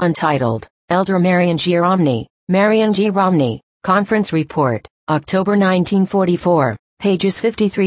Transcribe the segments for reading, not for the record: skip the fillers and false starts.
Untitled, Elder Marion G. Romney, Marion G. Romney, Conference Report, October 1944, pages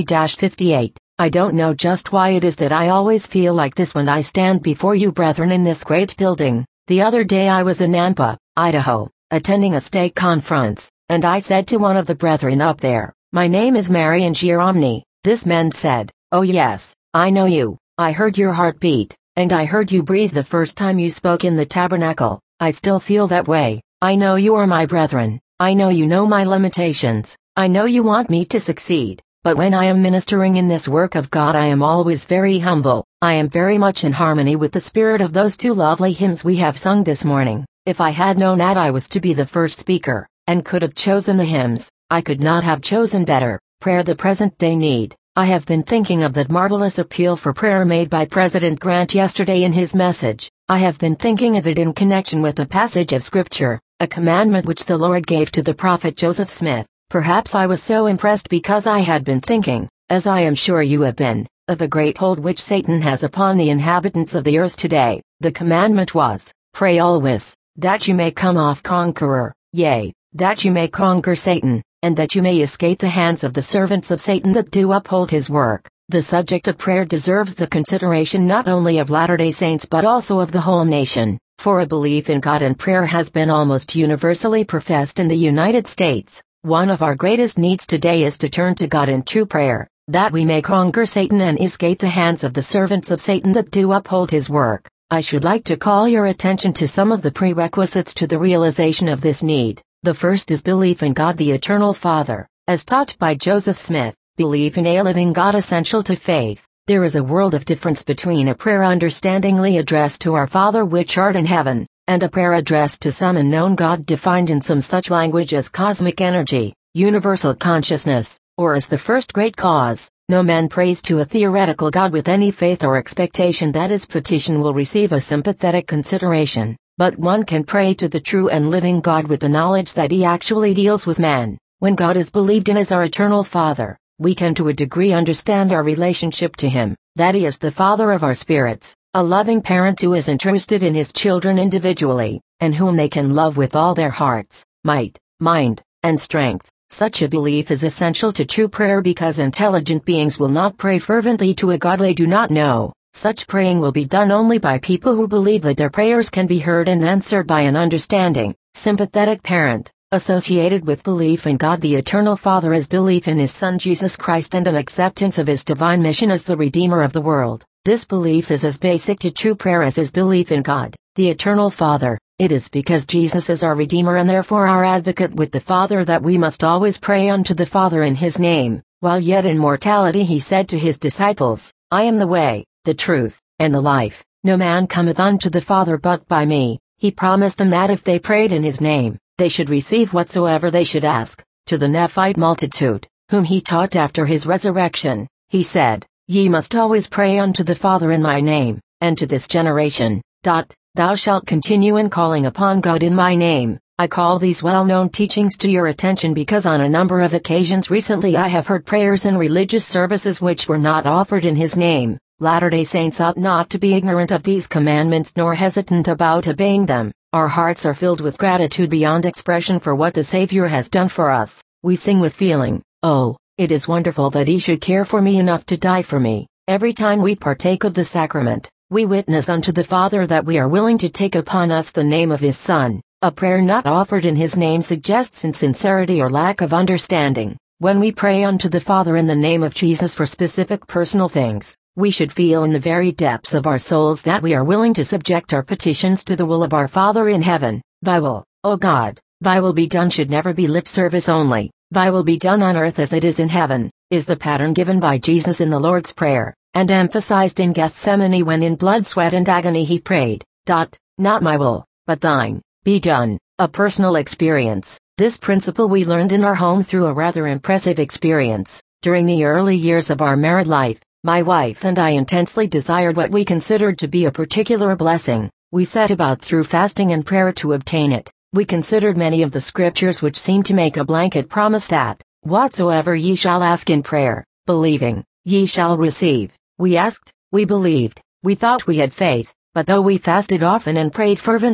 53-58. I don't know just why it is that I always feel like this when I stand before you brethren in this great building. The other day I was in Nampa, Idaho, attending a stake conference, and I said to one of the brethren up there, "My name is Marion G. Romney." This man said, "Oh yes, I know you. I heard your heartbeat, and I heard you breathe the first time you spoke in the tabernacle. I still feel that way. I know you are my brethren. I know you know my limitations. I know you want me to succeed. But when I am ministering in this work of God, I am always very humble. I am very much in harmony with the spirit of those two lovely hymns we have sung this morning. If I had known that I was to be the first speaker, and could have chosen the hymns, I could not have chosen better. Prayer, the present day need. I have been thinking of that marvelous appeal for prayer made by President Grant yesterday in his message. I have been thinking of it in connection with a passage of Scripture, a commandment which the Lord gave to the prophet Joseph Smith. Perhaps I was so impressed because I had been thinking, as I am sure you have been, of the great hold which Satan has upon the inhabitants of the earth today. The commandment was, "Pray always, that you may come off conqueror, yea, that you may conquer Satan, and that you may escape the hands of the servants of Satan that do uphold his work." The subject of prayer deserves the consideration not only of Latter-day Saints but also of the whole nation, for a belief in God and prayer has been almost universally professed in the United States. One of our greatest needs today is to turn to God in true prayer, that we may conquer Satan and escape the hands of the servants of Satan that do uphold his work. I should like to call your attention to some of the prerequisites to the realization of this need. The first is belief in God the Eternal Father, as taught by Joseph Smith. Belief in a living God essential to faith. There is a world of difference between a prayer understandingly addressed to our Father which art in heaven, and a prayer addressed to some unknown God defined in some such language as cosmic energy, universal consciousness, or as the first great cause. No man prays to a theoretical God with any faith or expectation that his petition will receive a sympathetic consideration, but one can pray to the true and living God with the knowledge that he actually deals with man. When God is believed in as our eternal Father, we can to a degree understand our relationship to him, that he is the Father of our spirits, a loving parent who is interested in his children individually, and whom they can love with all their hearts, might, mind, and strength. Such a belief is essential to true prayer because intelligent beings will not pray fervently to a God they do not know. Such praying will be done only by people who believe that their prayers can be heard and answered by an understanding, sympathetic parent. Associated with belief in God the Eternal Father is belief in His Son Jesus Christ and an acceptance of His divine mission as the Redeemer of the world. This belief is as basic to true prayer as is belief in God, the Eternal Father. It is because Jesus is our Redeemer and therefore our advocate with the Father that we must always pray unto the Father in His name. While yet in mortality He said to His disciples, "I am the way, the truth, and the life. No man cometh unto the Father but by me." He promised them that if they prayed in His name, they should receive whatsoever they should ask. To the Nephite multitude, whom he taught after his resurrection, he said, "Ye must always pray unto the Father in my name." And to this generation, "Thou shalt continue in calling upon God in my name." I call these well-known teachings to your attention because on a number of occasions recently I have heard prayers in religious services which were not offered in His name. Latter-day Saints ought not to be ignorant of these commandments nor hesitant about obeying them. Our hearts are filled with gratitude beyond expression for what the Savior has done for us. We sing with feeling, "Oh, it is wonderful that He should care for me enough to die for me." Every time we partake of the sacrament, we witness unto the Father that we are willing to take upon us the name of His Son. A prayer not offered in His name suggests insincerity or lack of understanding. When we pray unto the Father in the name of Jesus for specific personal things, we should feel in the very depths of our souls that we are willing to subject our petitions to the will of our Father in heaven. Thy will, O God, Thy will be done should never be lip service only. Thy will be done on earth as it is in heaven, is the pattern given by Jesus in the Lord's Prayer, and emphasized in Gethsemane when in blood, sweat and agony He prayed, "Not my will, but Thine, be done." A personal experience. This principle we learned in our home through a rather impressive experience. During the early years of our married life, my wife and I intensely desired what we considered to be a particular blessing. We set about through fasting and prayer to obtain it. We considered many of the scriptures which seemed to make a blanket promise that, "Whatsoever ye shall ask in prayer, believing, ye shall receive." We asked, we believed, we thought we had faith, but though we fasted often and prayed fervently,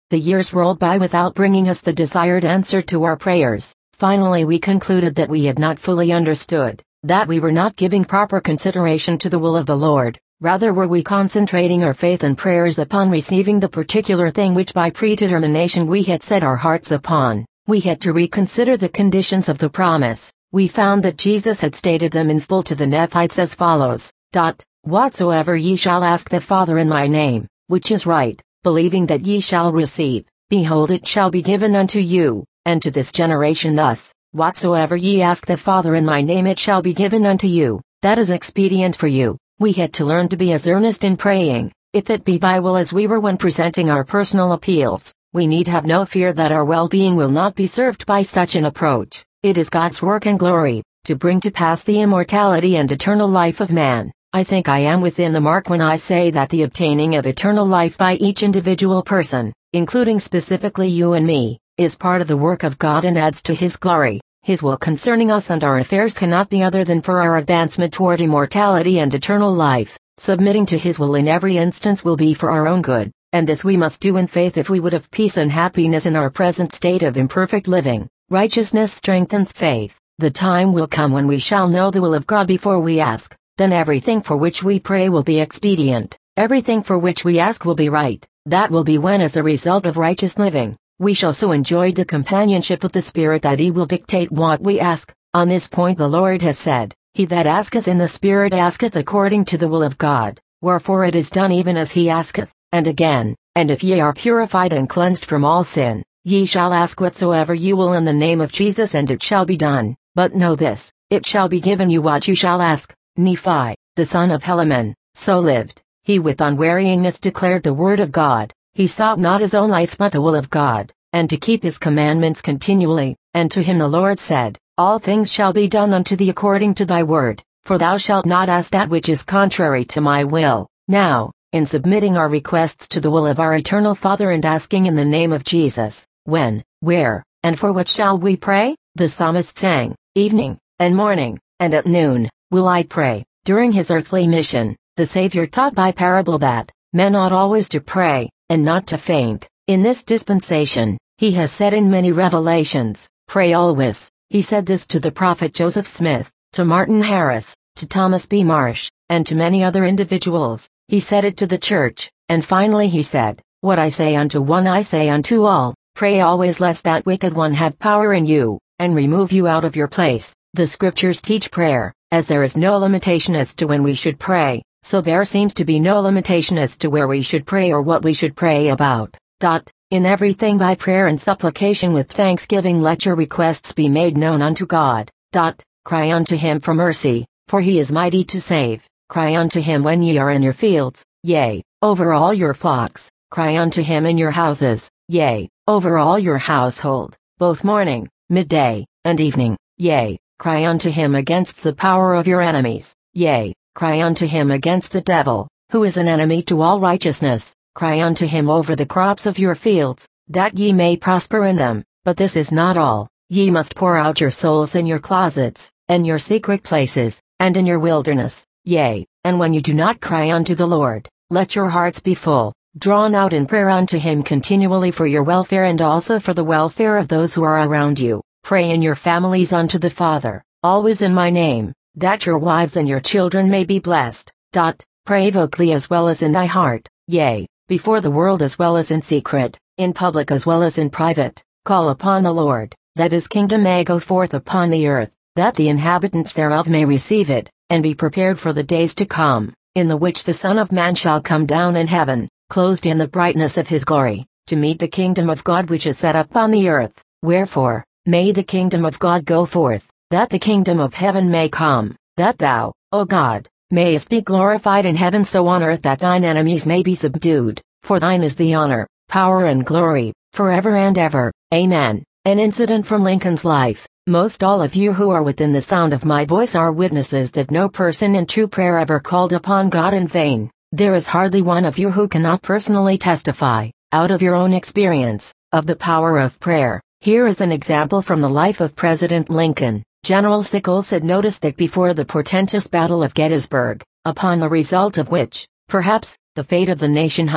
The years rolled by without bringing us the desired answer to our prayers. Finally we concluded that we had not fully understood, that we were not giving proper consideration to the will of the Lord. Rather were we concentrating our faith and prayers upon receiving the particular thing which by predetermination we had set our hearts upon. We had to reconsider the conditions of the promise. We found that Jesus had stated them in full to the Nephites as follows, Whatsoever ye shall ask the Father in my name, which is right, believing that ye shall receive, behold it shall be given unto you, and to this generation thus, whatsoever ye ask the Father in my name it shall be given unto you, that is expedient for you. We had to learn to be as earnest in praying, if it be thy will as we were when presenting our personal appeals. We need have no fear that our well-being will not be served by such an approach. It is God's work and glory, to bring to pass the immortality and eternal life of man. I think I am within the mark when I say that the obtaining of eternal life by each individual person, including specifically you and me, is part of the work of God and adds to His glory. His will concerning us and our affairs cannot be other than for our advancement toward immortality and eternal life. Submitting to His will in every instance will be for our own good, and this we must do in faith if we would have peace and happiness in our present state of imperfect living. Righteousness strengthens faith. The time will come when we shall know the will of God before we ask. Then everything for which we pray will be expedient. Everything for which we ask will be right. That will be when, as a result of righteous living, we shall so enjoy the companionship of the Spirit that He will dictate what we ask. On this point the Lord has said, He that asketh in the Spirit asketh according to the will of God, wherefore it is done even as he asketh. And again, and if ye are purified and cleansed from all sin, ye shall ask whatsoever ye will in the name of Jesus and it shall be done. But know this, it shall be given you what you shall ask. Nephi, the son of Helaman, so lived. He with unwearyingness declared the word of God. He sought not his own life but the will of God, and to keep His commandments continually. And to him the Lord said, All things shall be done unto thee according to thy word, for thou shalt not ask that which is contrary to my will. Now, in submitting our requests to the will of our eternal Father and asking in the name of Jesus, when, where, and for what shall we pray? The psalmist sang, Evening, and morning, and at noon, will I pray. During His earthly mission, the Savior taught by parable that, men ought always to pray, and not to faint. In this dispensation, He has said in many revelations, Pray always. He said this to the prophet Joseph Smith, to Martin Harris, to Thomas B. Marsh, and to many other individuals. He said it to the church, and finally He said, What I say unto one I say unto all, pray always lest that wicked one have power in you, and remove you out of your place. The scriptures teach prayer, as there is no limitation as to when we should pray, so there seems to be no limitation as to where we should pray or what we should pray about. In everything by prayer and supplication with thanksgiving let your requests be made known unto God. Cry unto Him for mercy, for He is mighty to save. Cry unto Him when ye are in your fields, yea, over all your flocks. Cry unto Him in your houses, yea, over all your household, both morning, midday, and evening, yea. Cry unto Him against the power of your enemies, yea, cry unto Him against the devil, who is an enemy to all righteousness. Cry unto Him over the crops of your fields, that ye may prosper in them. But this is not all. Ye must pour out your souls in your closets, and your secret places, and in your wilderness, yea, and when you do not cry unto the Lord, let your hearts be full, drawn out in prayer unto Him continually for your welfare and also for the welfare of those who are around you. Pray in your families unto the Father, always in my name, that your wives and your children may be blessed. Pray vocally as well as in thy heart, yea, before the world as well as in secret, in public as well as in private. Call upon the Lord, that His kingdom may go forth upon the earth, that the inhabitants thereof may receive it, and be prepared for the days to come, in the which the Son of Man shall come down in heaven, clothed in the brightness of His glory, to meet the kingdom of God which is set up on the earth. Wherefore, may the kingdom of God go forth, that the kingdom of heaven may come, that thou, O God, mayest be glorified in heaven so on earth that thine enemies may be subdued, for thine is the honor, power and glory, forever and ever. Amen. An incident from Lincoln's life. Most all of you who are within the sound of my voice are witnesses that no person in true prayer ever called upon God in vain. There is hardly one of you who cannot personally testify, out of your own experience, of the power of prayer. Here is an example from the life of President Lincoln. General Sickles had noticed that before the portentous Battle of Gettysburg, upon the result of which, perhaps, the fate of the nation hung,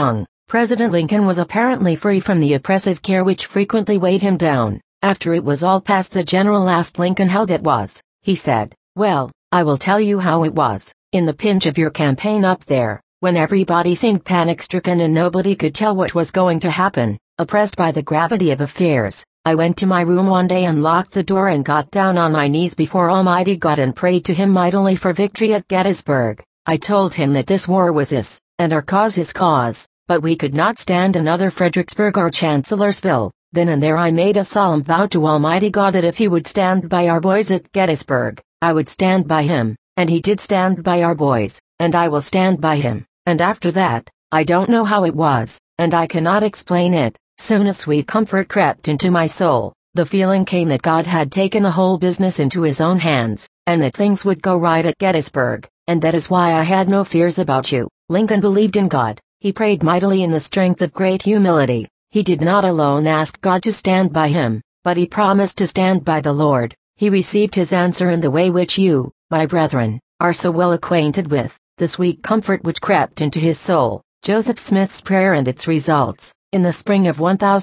President Lincoln was apparently free from the oppressive care which frequently weighed him down. After it was all past, the general asked Lincoln how that was. He said, "Well, I will tell you how it was. In the pinch of your campaign up there, when everybody seemed panic-stricken and nobody could tell what was going to happen, oppressed by the gravity of affairs, I went to my room one day and locked the door and got down on my knees before Almighty God and prayed to Him mightily for victory at Gettysburg. I told Him that this war was His, and our cause His cause, but we could not stand another Fredericksburg or Chancellorsville. Then and there I made a solemn vow to Almighty God that if He would stand by our boys at Gettysburg, I would stand by Him, and He did stand by our boys, and I will stand by Him. And after that, I don't know how it was, and I cannot explain it, soon a sweet comfort crept into my soul. The feeling came that God had taken the whole business into His own hands, and that things would go right at Gettysburg, and that is why I had no fears about you." Lincoln believed in God. He prayed mightily in the strength of great humility. He did not alone ask God to stand by him, but he promised to stand by the Lord. He received his answer in the way which you, my brethren, are so well acquainted with, the sweet comfort which crept into his soul. Joseph Smith's prayer and its results. In the spring of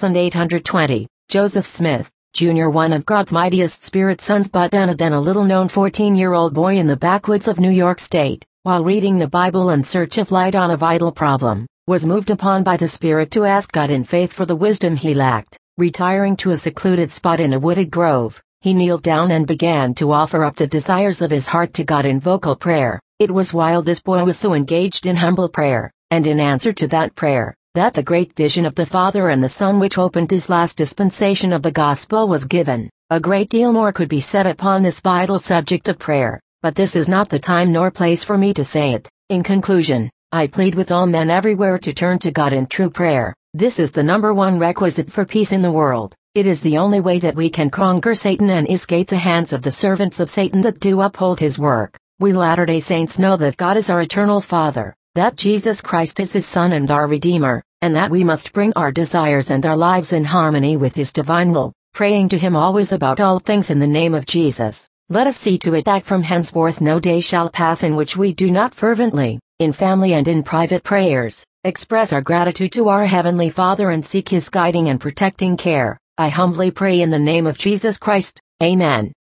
1820, Joseph Smith, Jr., one of God's mightiest spirit sons but then a little-known 14-year-old boy in the backwoods of New York State, while reading the Bible in search of light on a vital problem, was moved upon by the Spirit to ask God in faith for the wisdom he lacked. Retiring to a secluded spot in a wooded grove, he kneeled down and began to offer up the desires of his heart to God in vocal prayer. It was while this boy was so engaged in humble prayer, and in answer to that prayer, that the great vision of the Father and the Son which opened this last dispensation of the gospel was given. A great deal more could be said upon this vital subject of prayer, but this is not the time nor place for me to say it. In conclusion, I plead with all men everywhere to turn to God in true prayer. This is the number one requisite for peace in the world. It is the only way that we can conquer Satan and escape the hands of the servants of Satan that do uphold his work. We Latter-day Saints know that God is our eternal Father, that Jesus Christ is his Son and our Redeemer, and that we must bring our desires and our lives in harmony with his divine will, praying to him always about all things in the name of Jesus. Let us see to it that from henceforth no day shall pass in which we do not fervently, in family and in private prayers, express our gratitude to our Heavenly Father and seek his guiding and protecting care. I humbly pray in the name of Jesus Christ. Amen.